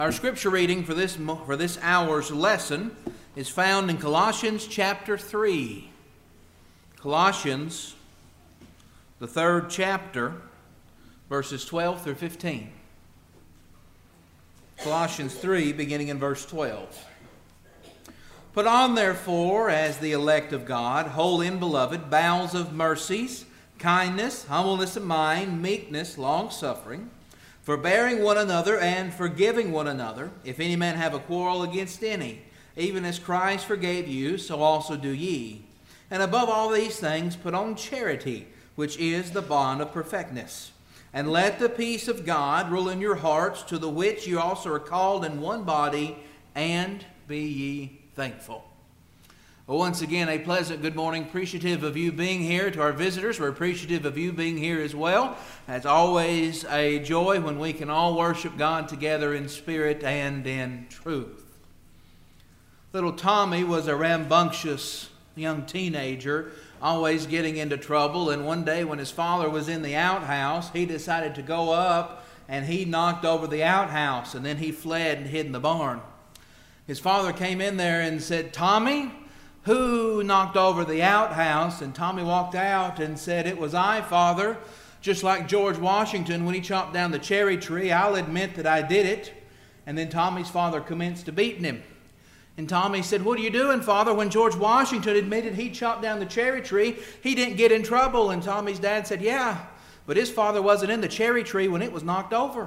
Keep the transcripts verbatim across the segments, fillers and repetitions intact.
Our scripture reading for this, for this hour's lesson is found in Colossians chapter three. Colossians, the third chapter, verses twelve through fifteen. Colossians three, beginning in verse twelve. Put on, therefore, as the elect of God, holy and beloved, bowels of mercies, kindness, humbleness of mind, meekness, long-suffering, forbearing one another and forgiving one another, if any man have a quarrel against any, even as Christ forgave you, so also do ye. And above all these things put on charity, which is the bond of perfectness. And let the peace of God rule in your hearts, to the which you also are called in one body, and be ye thankful. Well, once again, a pleasant good morning. Appreciative of you being here. To our visitors, we're appreciative of you being here as well. It's always a joy when we can all worship God together in spirit and in truth. Little Tommy was a rambunctious young teenager, always getting into trouble. And one day when his father was in the outhouse, he decided to go up and he knocked over the outhouse, and then he fled and hid in the barn. His father came in there and said, "Tommy, who knocked over the outhouse?" And Tommy walked out and said, "It was I, Father. Just like George Washington when he chopped down the cherry tree, I'll admit that I did it." And then Tommy's father commenced to beating him. And Tommy said, "What are you doing, Father? When George Washington admitted he chopped down the cherry tree, he didn't get in trouble." And Tommy's dad said, "Yeah, but his father wasn't in the cherry tree when it was knocked over."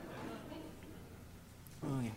Oh, yeah.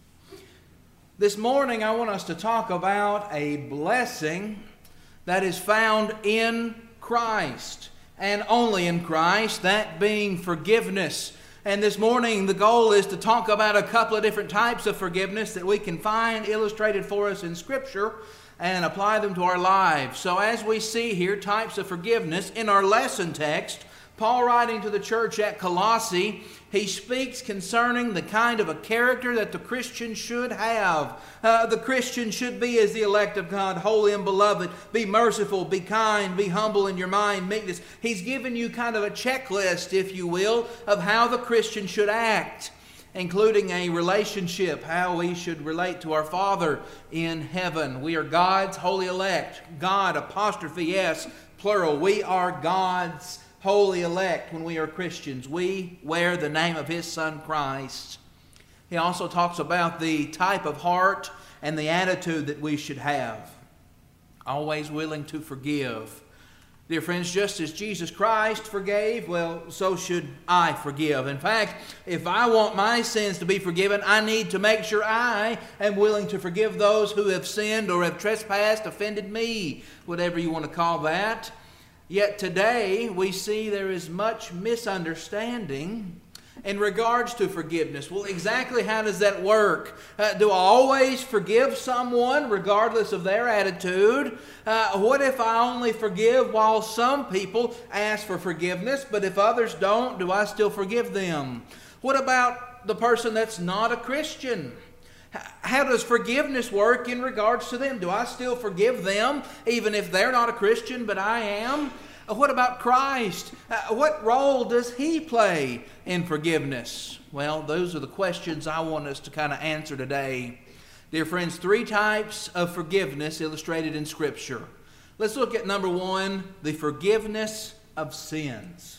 This morning, I want us to talk about a blessing that is found in Christ, and only in Christ, that being forgiveness. And this morning, the goal is to talk about a couple of different types of forgiveness that we can find illustrated for us in Scripture and apply them to our lives. So as we see here, types of forgiveness in our lesson text, Paul, writing to the church at Colossae, he speaks concerning the kind of a character that the Christian should have. Uh, the Christian should be as the elect of God, holy and beloved, be merciful, be kind, be humble in your mind, meekness. He's given you kind of a checklist, if you will, of how the Christian should act, including a relationship, how we should relate to our Father in heaven. We are God's holy elect. God, apostrophe S, plural. We are God's holy elect when we are Christians. We wear the name of His Son Christ. He also talks about the type of heart and the attitude that we should have. Always willing to forgive. Dear friends, just as Jesus Christ forgave, well, so should I forgive. In fact, if I want my sins to be forgiven, I need to make sure I am willing to forgive those who have sinned or have trespassed, offended me, whatever you want to call that. Yet today we see there is much misunderstanding in regards to forgiveness. Well, exactly how does that work? Uh, do I always forgive someone regardless of their attitude? Uh, what if I only forgive while some people ask for forgiveness, but if others don't, do I still forgive them? What about the person that's not a Christian? How does forgiveness work in regards to them? Do I still forgive them even if they're not a Christian, but I am? What about Christ? Uh, what role does He play in forgiveness? Well, those are the questions I want us to kind of answer today. Dear friends, three types of forgiveness illustrated in Scripture. Let's look at number one, the forgiveness of sins.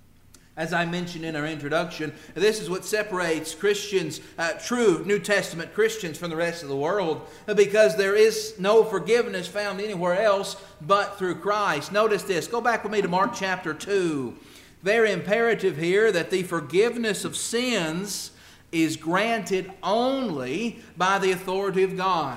As I mentioned in our introduction, this is what separates Christians, uh, true New Testament Christians, from the rest of the world, because there is no forgiveness found anywhere else but through Christ. Notice this. Go back with me to Mark chapter two. Very imperative here that the forgiveness of sins is granted only by the authority of God.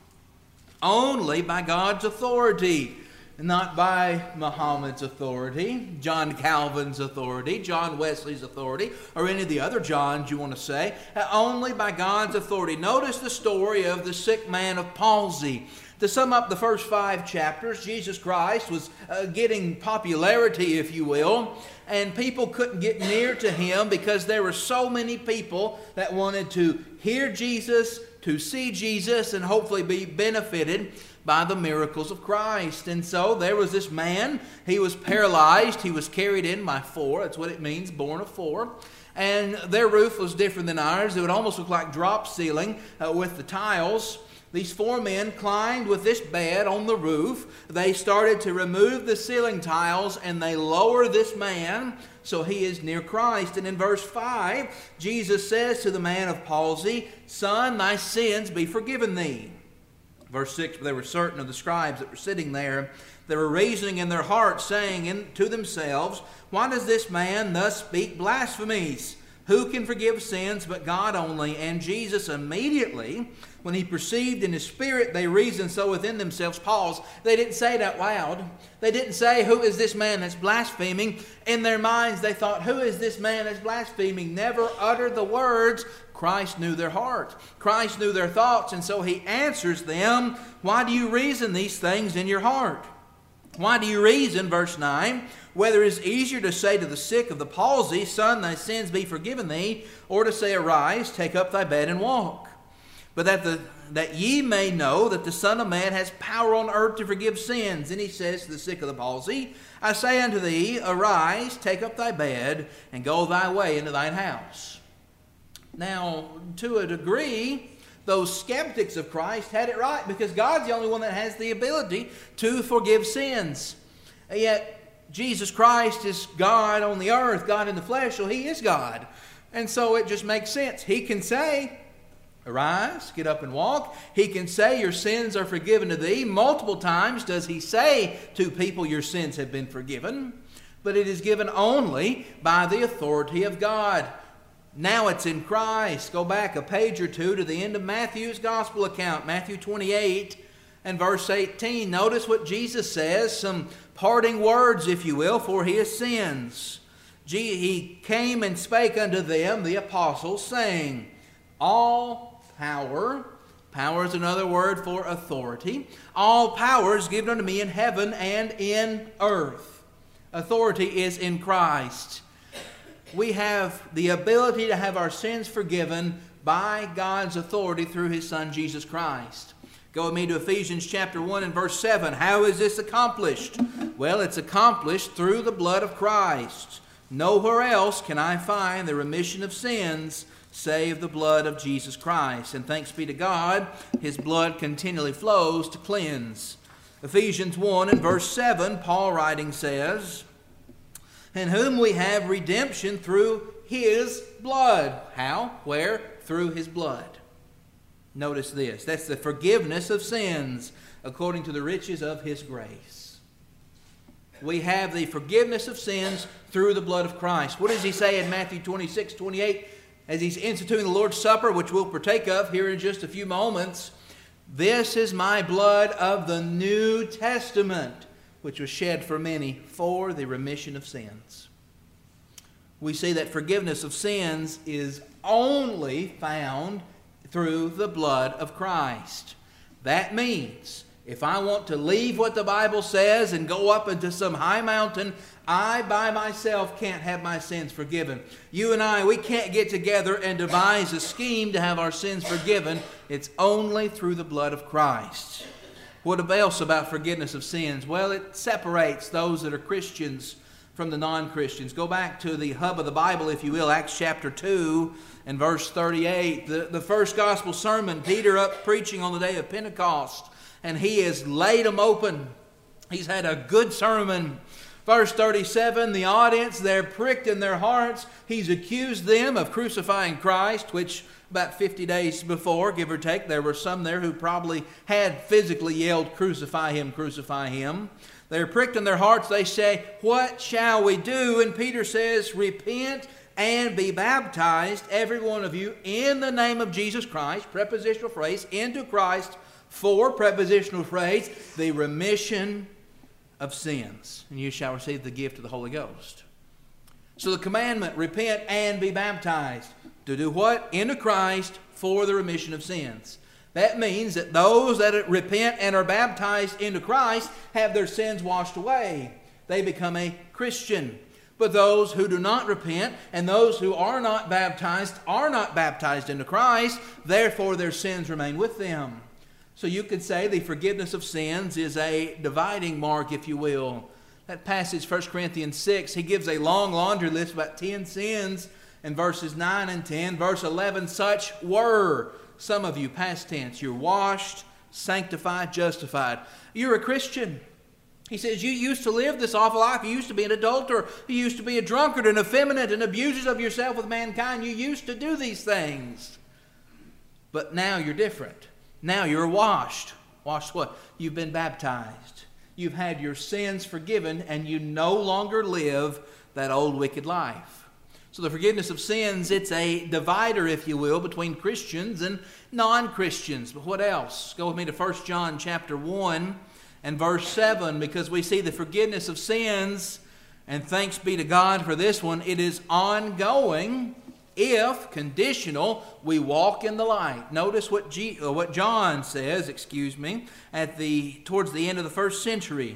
Only by God's authority. Not by Muhammad's authority, John Calvin's authority, John Wesley's authority, or any of the other Johns you want to say. Only by God's authority. Notice the story of the sick man of palsy. To sum up the first five chapters, Jesus Christ was uh, getting popularity, if you will, and people couldn't get near to him because there were so many people that wanted to hear Jesus, to see Jesus, and hopefully be benefited by the miracles of Christ. And so there was this man. He was paralyzed. He was carried in by four. That's what it means, born of four. And their roof was different than ours. It would almost look like drop ceiling uh, with the tiles. These four men climbed with this bed on the roof. They started to remove the ceiling tiles, and they lower this man so he is near Christ. And in verse five, Jesus says to the man of palsy, "Son, thy sins be forgiven thee." Verse six, they were certain of the scribes that were sitting there. They were reasoning in their hearts, saying in, to themselves, "Why does this man thus speak blasphemies? Who can forgive sins but God only?" And Jesus immediately, when he perceived in his spirit they reasoned so within themselves, pause. They didn't say it out loud. They didn't say, "Who is this man that's blaspheming?" In their minds they thought, "Who is this man that's blaspheming?" Never uttered the words. Christ knew their heart. Christ knew their thoughts, and so he answers them, "Why do you reason these things in your heart? Why do you reason," verse nine, "whether it is easier to say to the sick of the palsy, 'Son, thy sins be forgiven thee,' or to say, 'Arise, take up thy bed and walk'? But that, the, that ye may know that the Son of Man has power on earth to forgive sins." And he says to the sick of the palsy, "I say unto thee, arise, take up thy bed, and go thy way into thine house." Now, to a degree, those skeptics of Christ had it right, because God's the only one that has the ability to forgive sins. Yet, Jesus Christ is God on the earth, God in the flesh, so he is God. And so it just makes sense. He can say, "Arise, get up and walk." He can say, "Your sins are forgiven to thee." Multiple times does he say to people, "Your sins have been forgiven." But it is given only by the authority of God. Now it's in Christ. Go back a page or two to the end of Matthew's gospel account, Matthew twenty-eight and verse eighteen. Notice what Jesus says, some parting words, if you will, for his sins. He came and spake unto them, the apostles, saying, "All power," power is another word for authority, "all power is given unto me in heaven and in earth." Authority is in Christ. We have the ability to have our sins forgiven by God's authority through his Son, Jesus Christ. Go with me to Ephesians chapter one and verse seven. How is this accomplished? Well, it's accomplished through the blood of Christ. Nowhere else can I find the remission of sins save the blood of Jesus Christ. And thanks be to God, his blood continually flows to cleanse. Ephesians one and verse seven, Paul writing says, "In whom we have redemption through his blood." How? Where? Through his blood. Notice this. That's the forgiveness of sins according to the riches of his grace. We have the forgiveness of sins through the blood of Christ. What does he say in Matthew twenty-six, twenty-eight? As he's instituting the Lord's Supper, which we'll partake of here in just a few moments. "This is my blood of the New Testament, which was shed for many for the remission of sins." We see that forgiveness of sins is only found through the blood of Christ. That means if I want to leave what the Bible says and go up into some high mountain, I by myself can't have my sins forgiven. You and I, we can't get together and devise a scheme to have our sins forgiven. It's only through the blood of Christ. What else about forgiveness of sins? Well, it separates those that are Christians from the non-Christians. Go back to the hub of the Bible, if you will, Acts chapter two and verse thirty-eight. The, the first gospel sermon, Peter up preaching on the day of Pentecost, and he has laid them open. He's had a good sermon. Verse thirty-seven, the audience, they're pricked in their hearts. He's accused them of crucifying Christ, which about fifty days before, give or take, there were some there who probably had physically yelled, "Crucify him, crucify him." They're pricked in their hearts. They say, "What shall we do?" And Peter says, "Repent and be baptized, every one of you, in the name of Jesus Christ," prepositional phrase, into Christ, for prepositional phrase, the remission of sins, and you shall receive the gift of the Holy Ghost. So the commandment, repent and be baptized. To do what? Into Christ for the remission of sins. That means that those that repent and are baptized into Christ have their sins washed away. They become a Christian. But those who do not repent and those who are not baptized are not baptized into Christ. Therefore, their sins remain with them. So you could say the forgiveness of sins is a dividing mark, if you will. That passage, First Corinthians six, he gives a long laundry list, about ten sins in verses nine and ten. Verse eleven, such were some of you, past tense. You're washed, sanctified, justified. You're a Christian. He says you used to live this awful life. You used to be an adulterer. You used to be a drunkard, an effeminate, and abusers of yourself with mankind. You used to do these things. But now you're different. Now you're washed. Washed what? You've been baptized. You've had your sins forgiven, and you no longer live that old wicked life. So the forgiveness of sins, it's a divider, if you will, between Christians and non-Christians. But what else? Go with me to First John chapter one and verse seven, because we see the forgiveness of sins, and thanks be to God for this one, it is ongoing if, conditional, we walk in the light. Notice what, G, uh, what John says, excuse me, at the towards the end of the first century.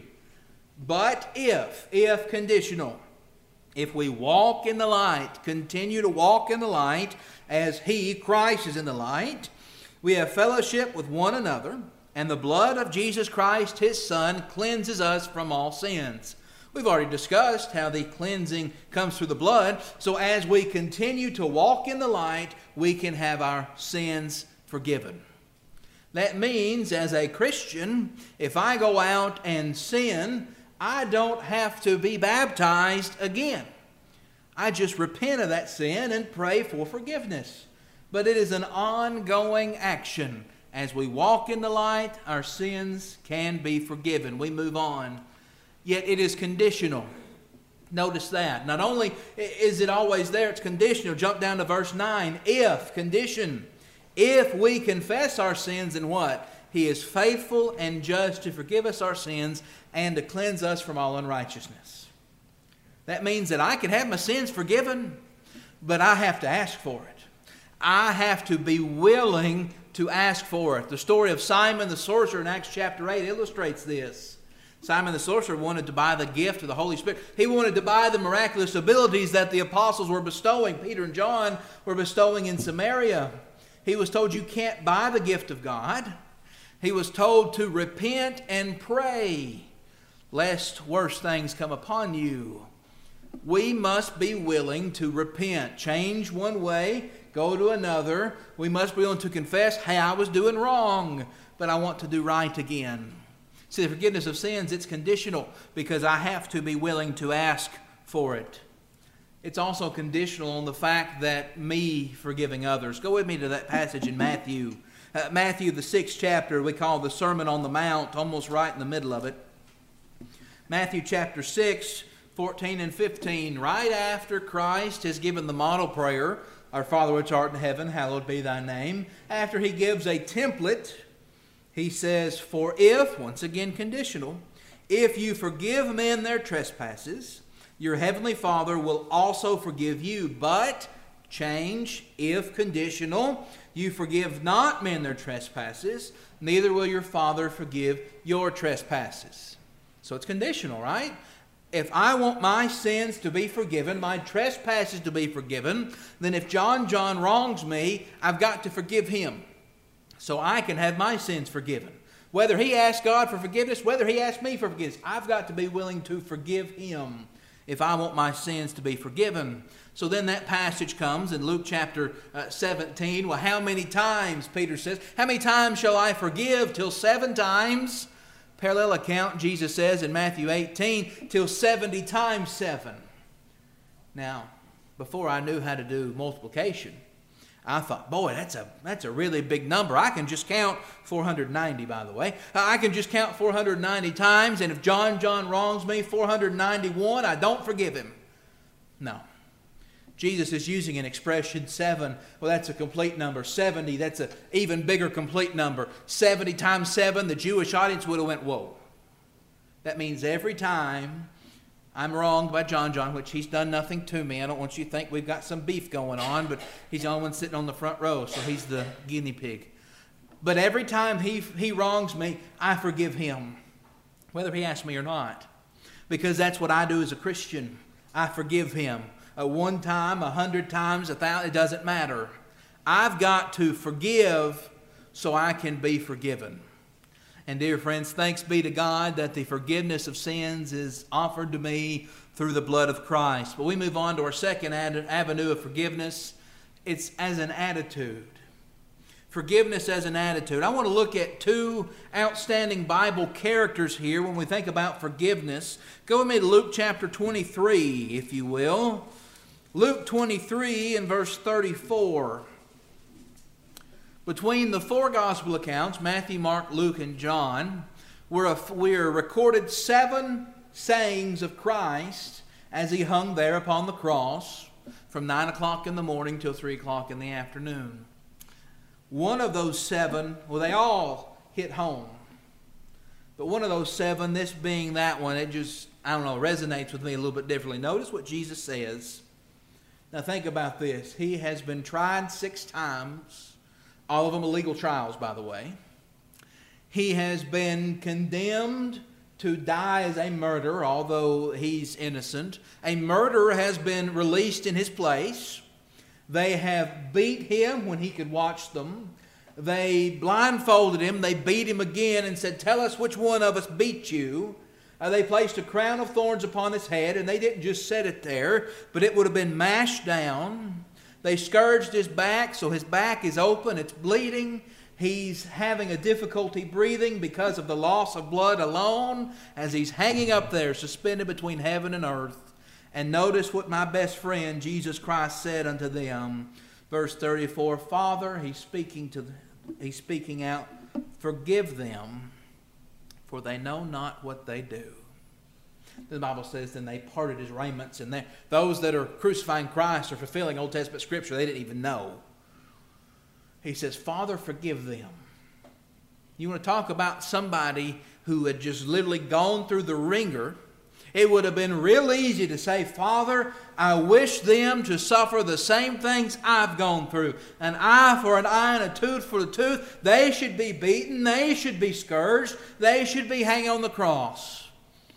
But if, if conditional, if we walk in the light, continue to walk in the light as He, Christ, is in the light, we have fellowship with one another, and the blood of Jesus Christ, His Son, cleanses us from all sins. We've already discussed how the cleansing comes through the blood. So as we continue to walk in the light, we can have our sins forgiven. That means, as a Christian, if I go out and sin, I don't have to be baptized again. I just repent of that sin and pray for forgiveness. But it is an ongoing action. As we walk in the light, our sins can be forgiven. We move on. Yet it is conditional. Notice that. Not only is it always there, it's conditional. Jump down to verse nine. If, condition. If we confess our sins, and what? He is faithful and just to forgive us our sins and to cleanse us from all unrighteousness. That means that I can have my sins forgiven, but I have to ask for it. I have to be willing to ask for it. The story of Simon the sorcerer in Acts chapter eight illustrates this. Simon the sorcerer wanted to buy the gift of the Holy Spirit. He wanted to buy the miraculous abilities that the apostles were bestowing. Peter and John were bestowing in Samaria. He was told you can't buy the gift of God. He was told to repent and pray, lest worse things come upon you. We must be willing to repent. Change one way, go to another. We must be willing to confess, hey, I was doing wrong, but I want to do right again. See, the forgiveness of sins, it's conditional because I have to be willing to ask for it. It's also conditional on the fact that me forgiving others. Go with me to that passage in Matthew. Uh, Matthew, the sixth chapter, we call the Sermon on the Mount, almost right in the middle of it. Matthew chapter six, fourteen and fifteen, right after Christ has given the model prayer, Our Father which art in heaven, hallowed be thy name. After he gives a template, he says, for if, once again conditional, if you forgive men their trespasses, your heavenly Father will also forgive you. But, change, if conditional, you forgive not men their trespasses, neither will your Father forgive your trespasses. So it's conditional, right? If I want my sins to be forgiven, my trespasses to be forgiven, then if John John wrongs me, I've got to forgive him, so I can have my sins forgiven. Whether he asks God for forgiveness, whether he asks me for forgiveness, I've got to be willing to forgive him if I want my sins to be forgiven. So then that passage comes in Luke chapter uh, seventeen. Well, how many times, Peter says, how many times shall I forgive? Till seven times. Parallel account, Jesus says in Matthew eighteen, till seventy times seven. Now, before I knew how to do multiplication, I thought, boy, that's a that's a really big number. I can just count four hundred ninety, by the way. I can just count four hundred ninety times, and if John John wrongs me four hundred ninety-one, I don't forgive him. No. Jesus is using an expression, seven. Well, that's a complete number. seventy, that's an even bigger complete number. seventy times seven, the Jewish audience would have went, whoa. That means every time I'm wronged by John John, which he's done nothing to me. I don't want you to think we've got some beef going on, but he's the only one sitting on the front row, so he's the guinea pig. But every time he, he wrongs me, I forgive him, whether he asks me or not. Because that's what I do as a Christian. I forgive him. Uh, one time, a hundred times, a thousand, it doesn't matter. I've got to forgive so I can be forgiven. And dear friends, thanks be to God that the forgiveness of sins is offered to me through the blood of Christ. But we move on to our second avenue of forgiveness. It's as an attitude. Forgiveness as an attitude. I want to look at two outstanding Bible characters here when we think about forgiveness. Go with me to Luke chapter twenty-three, if you will. Luke twenty-three and verse thirty-four. Between the four gospel accounts, Matthew, Mark, Luke, and John, we're, we're recorded seven sayings of Christ as he hung there upon the cross from nine o'clock in the morning till three o'clock in the afternoon. One of those seven, well, they all hit home. But one of those seven, this being that one, it just, I don't know, resonates with me a little bit differently. Notice what Jesus says. Now think about this. He has been tried six times. All of them illegal trials, by the way. He has been condemned to die as a murderer, although he's innocent. A murderer has been released in his place. They have beat him when he could watch them. They blindfolded him. They beat him again and said, "Tell us which one of us beat you." Uh, they placed a crown of thorns upon his head, and they didn't just set it there, but it would have been mashed down. They scourged his back, so his back is open. It's bleeding. He's having a difficulty breathing because of the loss of blood alone as he's hanging up there, suspended between heaven and earth. And notice what my best friend, Jesus Christ, said unto them. Verse thirty-four, Father, he's speaking to, he's speaking out, forgive them, for they know not what they do. The Bible says, then they parted his raiments. And those that are crucifying Christ are fulfilling Old Testament Scripture. They didn't even know. He says, Father, forgive them. You want to talk about somebody who had just literally gone through the ringer. It would have been real easy to say, Father, I wish them to suffer the same things I've gone through. An eye for an eye and a tooth for a tooth. They should be beaten. They should be scourged. They should be hanging on the cross.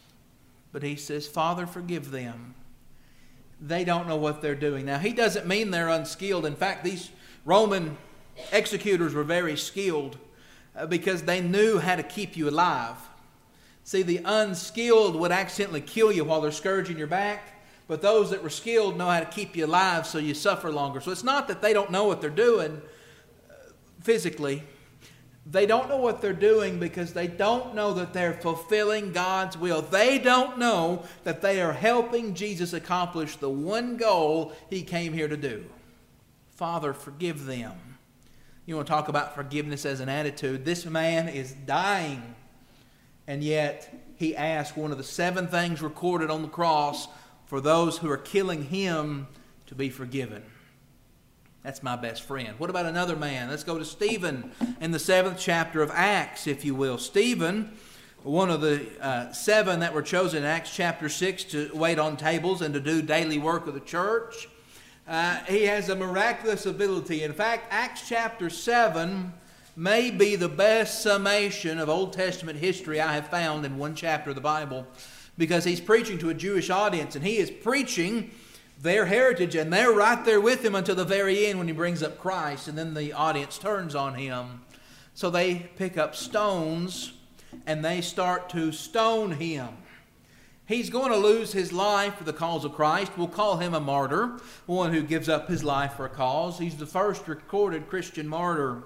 But he says, Father, forgive them. They don't know what they're doing. Now, he doesn't mean they're unskilled. In fact, these Roman executors were very skilled because they knew how to keep you alive. See, the unskilled would accidentally kill you while they're scourging your back, but those that were skilled know how to keep you alive so you suffer longer. So it's not that they don't know what they're doing physically. They don't know what they're doing because they don't know that they're fulfilling God's will. They don't know that they are helping Jesus accomplish the one goal he came here to do. Father, forgive them. You want to talk about forgiveness as an attitude. This man is dying. And yet, he asked one of the seven things recorded on the cross for those who are killing him to be forgiven. That's my best friend. What about another man? Let's go to Stephen in the seventh chapter of Acts, if you will. Stephen, one of the uh, seven that were chosen in Acts chapter six to wait on tables and to do daily work of the church. Uh, he has a miraculous ability. In fact, Acts chapter seven may be the best summation of Old Testament history I have found in one chapter of the Bible, because he's preaching to a Jewish audience, and he is preaching their heritage, and they're right there with him until the very end when he brings up Christ, and then the audience turns on him. So they pick up stones, and they start to stone him. He's going to lose his life for the cause of Christ. We'll call him a martyr, one who gives up his life for a cause. He's the first recorded Christian martyr.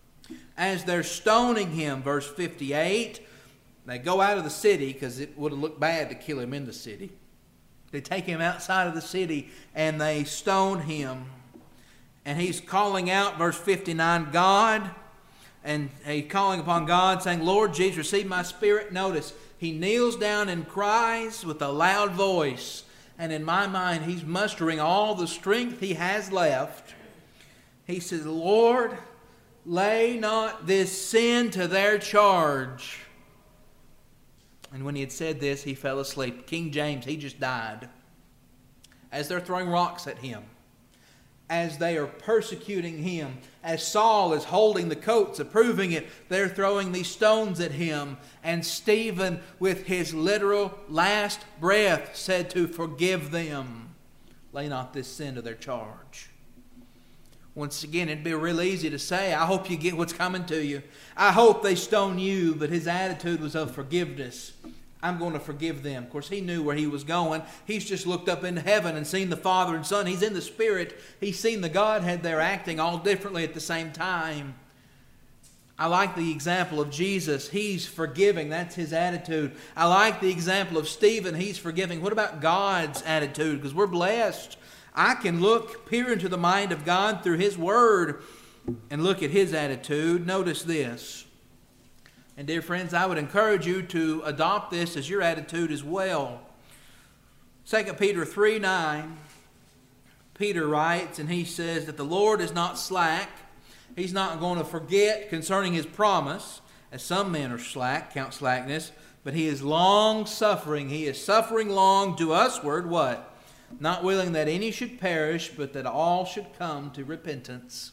As they're stoning him, verse fifty-eight, they go out of the city because it would have looked bad to kill him in the city. They take him outside of the city and they stone him. And he's calling out, verse fifty-nine, God, and he's calling upon God, saying, Lord Jesus, receive my spirit. Notice, he kneels down and cries with a loud voice. And in my mind, he's mustering all the strength he has left. He says, Lord, lay not this sin to their charge. And when he had said this, he fell asleep. King James, he just died. As they're throwing rocks at him. as they are persecuting him. As Saul is holding the coats, approving it, they're throwing these stones at him. And Stephen, with his literal last breath, said to forgive them. Lay not this sin to their charge. Once again, it'd be real easy to say, I hope you get what's coming to you. I hope they stone you, but his attitude was of forgiveness. I'm going to forgive them. Of course, he knew where he was going. He's just looked up into heaven and seen the Father and Son. He's in the Spirit. He's seen the Godhead there acting all differently at the same time. I like the example of Jesus. He's forgiving. That's his attitude. I like the example of Stephen. He's forgiving. What about God's attitude? Because we're blessed. I can look, peer into the mind of God through His Word and look at His attitude. Notice this. And dear friends, I would encourage you to adopt this as your attitude as well. Second Peter three nine, Peter writes, and he says that the Lord is not slack. He's not going to forget concerning His promise, as some men are slack, count slackness, but He is long-suffering. He is suffering long to usward, what? Not willing that any should perish, but that all should come to repentance.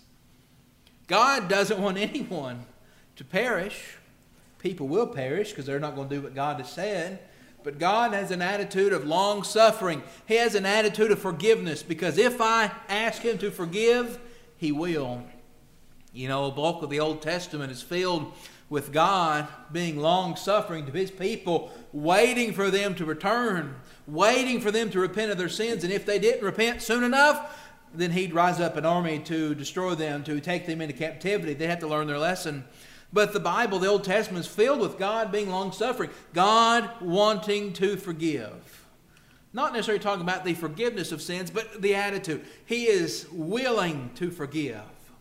God doesn't want anyone to perish. People will perish because they're not going to do what God has said. But God has an attitude of long-suffering. He has an attitude of forgiveness, because if I ask Him to forgive, He will. You know, a bulk of the Old Testament is filled with God being long-suffering to His people, waiting for them to return, waiting for them to repent of their sins. And if they didn't repent soon enough, then He'd rise up an army to destroy them, to take them into captivity. They'd have to learn their lesson. But the Bible, the Old Testament, is filled with God being long-suffering, God wanting to forgive. Not necessarily talking about the forgiveness of sins, but the attitude. He is willing to forgive.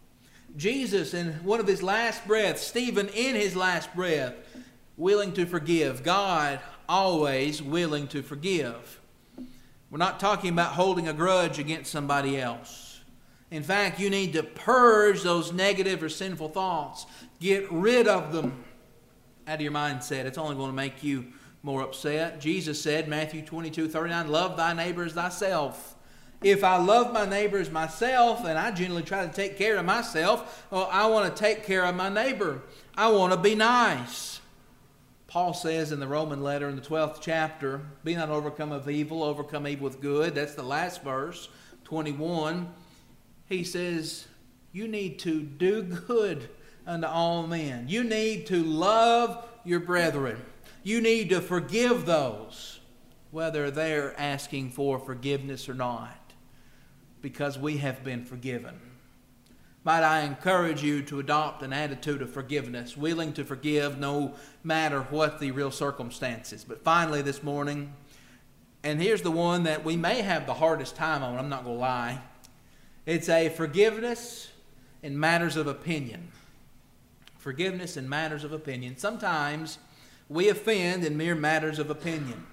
Jesus, in one of His last breaths, Stephen in his last breath, willing to forgive. God always willing to forgive. We're not talking about holding a grudge against somebody else. In fact, you need to purge those negative or sinful thoughts. Get rid of them out of your mindset. It's only going to make you more upset. Jesus said, Matthew twenty-two thirty-nine, love thy neighbor as thyself. If I love my neighbor as myself, and I generally try to take care of myself, well, I want to take care of my neighbor. I want to be nice. Paul says in the Roman letter in the twelfth chapter, be not overcome of evil, overcome evil with good. That's the last verse, twenty-one. He says, you need to do good unto all men. You need to love your brethren. You need to forgive those, whether they're asking for forgiveness or not, because we have been forgiven. Might I encourage you to adopt an attitude of forgiveness, willing to forgive no matter what the real circumstances. But finally this morning, and here's the one that we may have the hardest time on, I'm not going to lie. It's a forgiveness in matters of opinion. Forgiveness in matters of opinion. Sometimes we offend in mere matters of opinion.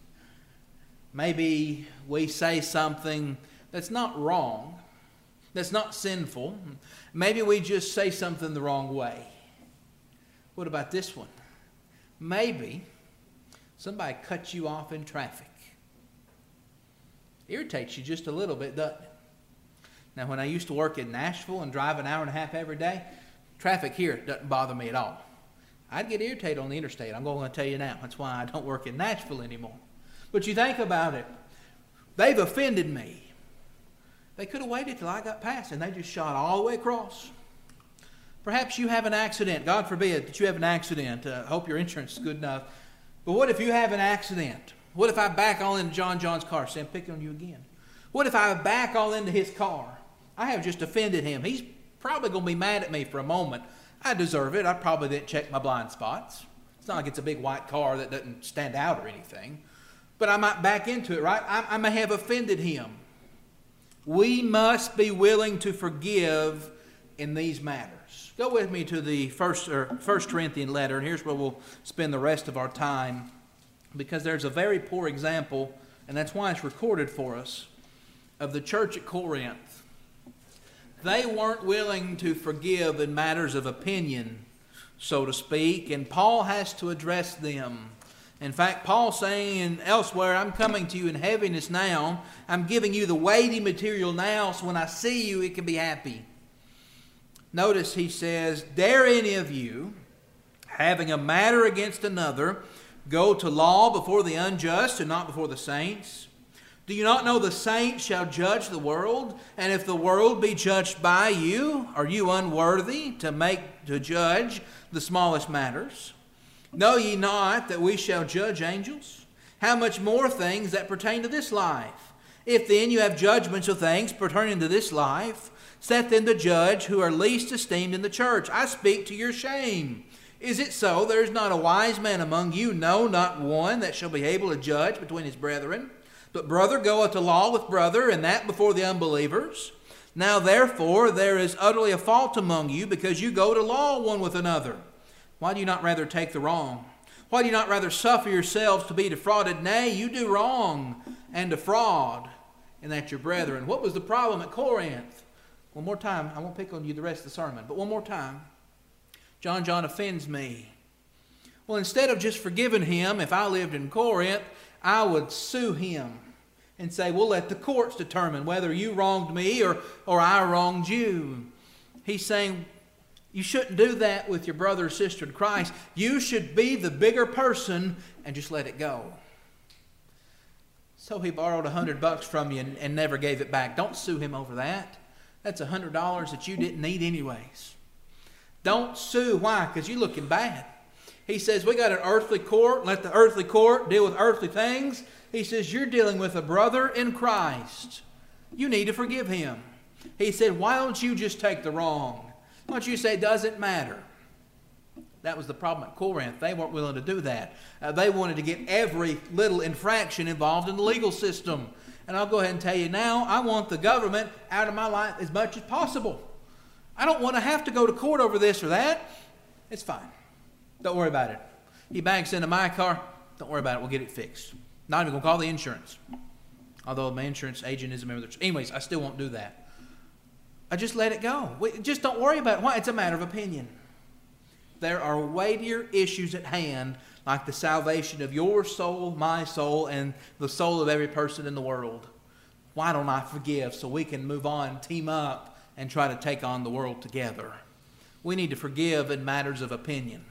Maybe we say something that's not wrong, that's not sinful. Maybe we just say something the wrong way. What about this one? Maybe somebody cuts you off in traffic. Irritates you just a little bit, doesn't it? Now, when I used to work in Nashville and drive an hour and a half every day, traffic here doesn't bother me at all. I'd get irritated on the interstate. I'm going to tell you now. That's why I don't work in Nashville anymore. But you think about it. They've offended me. They could have waited till I got past, and they just shot all the way across. Perhaps you have an accident. God forbid that you have an accident. I uh, hope your insurance is good enough. But what if you have an accident? What if I back all into John John's car? See, I'm picking on you again. What if I back all into his car? I have just offended him. He's probably going to be mad at me for a moment. I deserve it. I probably didn't check my blind spots. It's not like it's a big white car that doesn't stand out or anything. But I might back into it, right? I, I may have offended him. We must be willing to forgive in these matters. Go with me to the first, or first Corinthian letter, and here's where we'll spend the rest of our time, because there's a very poor example, and that's why it's recorded for us, of the church at Corinth. They weren't willing to forgive in matters of opinion, so to speak, and Paul has to address them. In fact, Paul saying elsewhere, I'm coming to you in heaviness now. I'm giving you the weighty material now, so when I see you, it can be happy. Notice he says, dare any of you, having a matter against another, go to law before the unjust and not before the saints? Do you not know the saints shall judge the world? And if the world be judged by you, are you unworthy to make to judge the smallest matters? Know ye not that we shall judge angels? How much more things that pertain to this life? If then you have judgments of things pertaining to this life, set them to judge who are least esteemed in the church. I speak to your shame. Is it so? There is not a wise man among you, no, not one, that shall be able to judge between his brethren. But brother goeth to law with brother, and that before the unbelievers. Now therefore there is utterly a fault among you, because you go to law one with another. Why do you not rather take the wrong? Why do you not rather suffer yourselves to be defrauded? Nay, you do wrong and defraud, and that your brethren. What was the problem at Corinth? One more time. I won't pick on you the rest of the sermon, but one more time. John John offends me. Well, instead of just forgiving him, if I lived in Corinth, I would sue him and say, we'll let the courts determine whether you wronged me or, or I wronged you. He's saying, you shouldn't do that with your brother or sister in Christ. You should be the bigger person and just let it go. So he borrowed a hundred bucks from you and, and never gave it back. Don't sue him over that. That's a hundred dollars that you didn't need anyways. Don't sue. Why? Because you're looking bad. He says, we got an earthly court. Let the earthly court deal with earthly things. He says, you're dealing with a brother in Christ. You need to forgive him. He said, why don't you just take the wrong? Why don't you say, doesn't matter? That was the problem at Corinth. They weren't willing to do that. Uh, they wanted to get every little infraction involved in the legal system. And I'll go ahead and tell you now, I want the government out of my life as much as possible. I don't want to have to go to court over this or that. It's fine. Don't worry about it. He backs into my car. Don't worry about it. We'll get it fixed. Not even going to call the insurance. Although my insurance agent is a member of the... Anyways, I still won't do that. I just let it go. We, just don't worry about it. Why? It's a matter of opinion. There are weightier issues at hand, like the salvation of your soul, my soul, and the soul of every person in the world. Why don't I forgive so we can move on, team up, and try to take on the world together? We need to forgive in matters of opinion.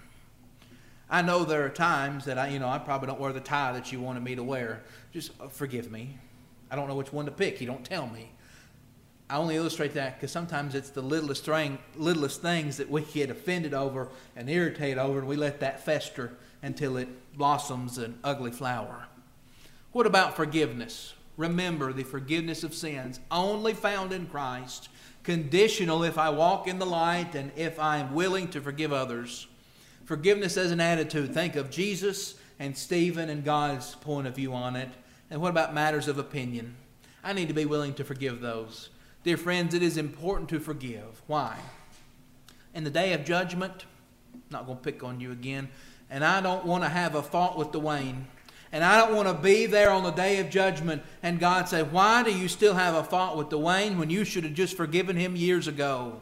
I know there are times that I, you know, I probably don't wear the tie that you wanted me to wear. Just uh, forgive me. I don't know which one to pick. You don't tell me. I only illustrate that because sometimes it's the littlest thing, littlest things that we get offended over and irritated over, and we let that fester until it blossoms an ugly flower. What about forgiveness? Remember, the forgiveness of sins only found in Christ, conditional if I walk in the light and if I am willing to forgive others. Forgiveness as an attitude. Think of Jesus and Stephen and God's point of view on it. And what about matters of opinion? I need to be willing to forgive those. Dear friends, it is important to forgive. Why? In the day of judgment, I'm not going to pick on you again, and I don't want to have a fault with Dwayne. And I don't want to be there on the day of judgment and God say, why do you still have a fault with Dwayne when you should have just forgiven him years ago?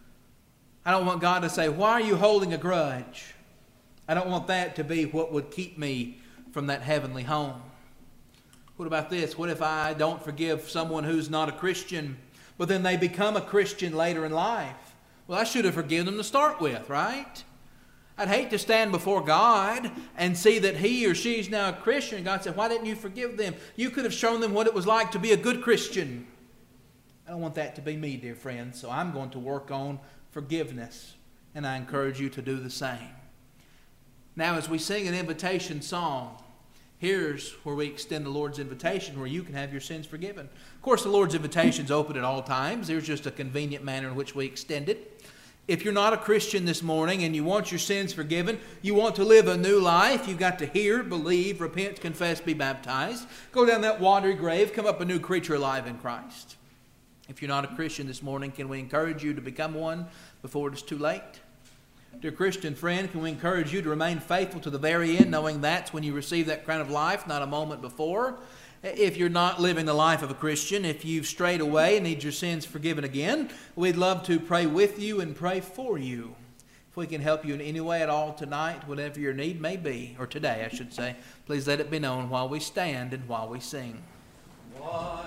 I don't want God to say, why are you holding a grudge? I don't want that to be what would keep me from that heavenly home. What about this? What if I don't forgive someone who's not a Christian, but then they become a Christian later in life? Well, I should have forgiven them to start with, right? I'd hate to stand before God and see that he or she is now a Christian. And God said, why didn't you forgive them? You could have shown them what it was like to be a good Christian. I don't want that to be me, dear friends. So I'm going to work on forgiveness. And I encourage you to do the same. Now, as we sing an invitation song, here's where we extend the Lord's invitation, where you can have your sins forgiven. Of course, the Lord's invitation is open at all times. There's just a convenient manner in which we extend it. If you're not a Christian this morning and you want your sins forgiven, you want to live a new life, you've got to hear, believe, repent, confess, be baptized. Go down that watery grave, come up a new creature alive in Christ. If you're not a Christian this morning, can we encourage you to become one before it is too late? Dear Christian friend, can we encourage you to remain faithful to the very end, knowing that's when you receive that crown of life, not a moment before? If you're not living the life of a Christian, if you've strayed away and need your sins forgiven again, we'd love to pray with you and pray for you. If we can help you in any way at all tonight, whatever your need may be, or today I should say, please let it be known while we stand and while we sing.